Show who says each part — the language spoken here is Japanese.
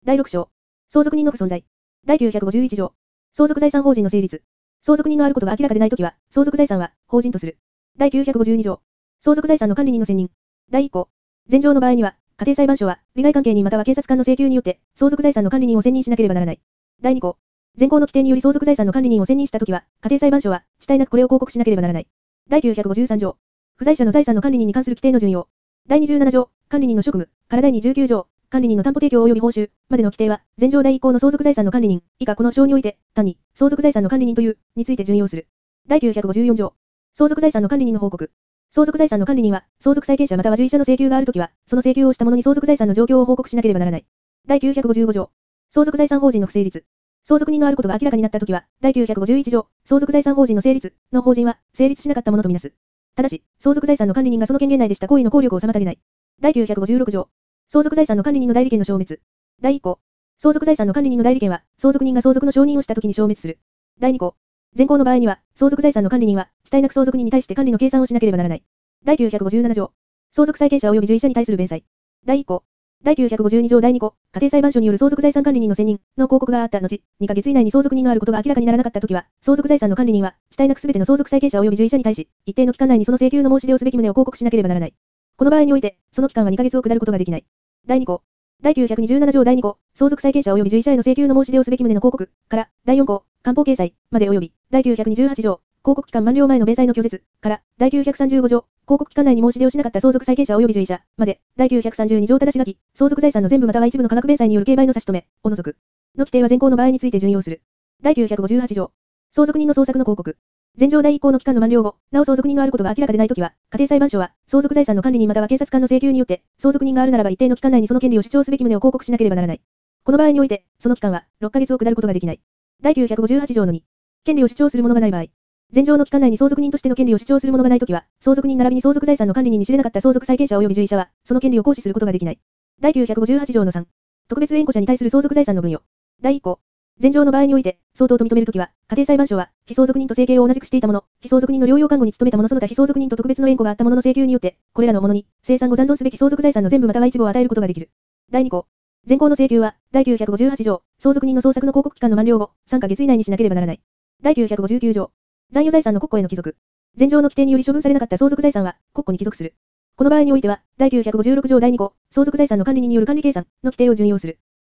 Speaker 1: 第6章。相続人の不存在。第951条。相続財産法人の成立。相続人のあることが明らかでないときは、相続財産は法人とする。第952条。相続財産の管理人の選任。第1項。前条の場合には、家庭裁判所は、利害関係人または警察官の請求によって、相続財産の管理人を選任しなければならない。第2項。前項の規定により相続財産の管理人を選任したときは、家庭裁判所は、遅滞なくこれを報告しなければならない。第953条。不在者の財産の管理人に関する規定の順用。第27条。管理人の職務。から第29条。管理人の担保提供及び報酬までの規定は、前条第1項の相続財産の管理人、以下この章において、単に、相続財産の管理人という、について順用する。第954条。相続財産の管理人の報告。相続財産の管理人は、相続債権者または受益者の請求があるときは、その請求をした者に相続財産の状況を報告しなければならない。第955条。相続財産法人の不成立。相続人のあることが明らかになったときは、第951条、相続財産法人の成立の法人は、成立しなかったものとみなす。ただし、相続財産の管理人がその権限内でした行為の効力を妨げない。第956条。相続財産の管理人の代理権の消滅。第1項。相続財産の管理人の代理権は、相続人が相続の承認をしたときに消滅する。第2項。前項の場合には、相続財産の管理人は、遅滞なく相続人に対して管理の計算をしなければならない。第957条。相続債権者及び受益者に対する弁済。第1項。第952条第2項。家庭裁判所による相続財産管理人の選任の広告があった後、2ヶ月以内に相続人のあることが明らかにならなかったときは、相続財産の管理人は、遅滞なくすべての相続債権者及び受益者に対し、一定の期間内にその請求の申し出をすべき旨を報告しなければならない。この場合において、その期間は2ヶ月を下ることができない。第2項。第927条第2項。相続債権者及び受益者への請求の申し出をすべき旨の広告から、第4項。官報掲載まで及び、第928条。広告期間満了前の弁済の拒絶から、第935条。広告期間内に申し出をしなかった相続債権者及び受益者まで、第932条ただし書き、相続財産の全部または一部の価格弁済による競売の差し止めを除く。の規定は前項の場合について順用する。第958条。相続人の捜索の広告。前条第1項の期間の満了後、なお相続人のあることが明らかでないときは、家庭裁判所は、相続財産の管理人または警察官の請求によって、相続人があるならば一定の期間内にその権利を主張すべき旨を報告しなければならない。この場合において、その期間は、6ヶ月を下ることができない。第958条の2。権利を主張する者がない場合。前条の期間内に相続人としての権利を主張する者がないときは、相続人並びに相続財産の管理人に知れなかった相続債権者及び受益者は、その権利を行使することができない。第958条の3。特別縁故者に対する相続財産の分与。第1項。前条の場合において、相当と認めるときは、家庭裁判所は、被相続人と生計を同じくしていた者、被相続人の療養看護に努めた者その他被相続人と特別の縁故があった者の請求によって、これらの者に、生産後残存すべき相続財産の全部または一部を与えることができる。第2項。前項の請求は、第958条、相続人の捜索の広告期間の満了後、3ヶ月以内にしなければならない。第959条。残余財産の国庫への帰属。前条の規定により処分されなかった相続財産は、国庫に帰属する。この場合においては、第956条第2項、相続財産の管理人による管理計算の規定を順用する。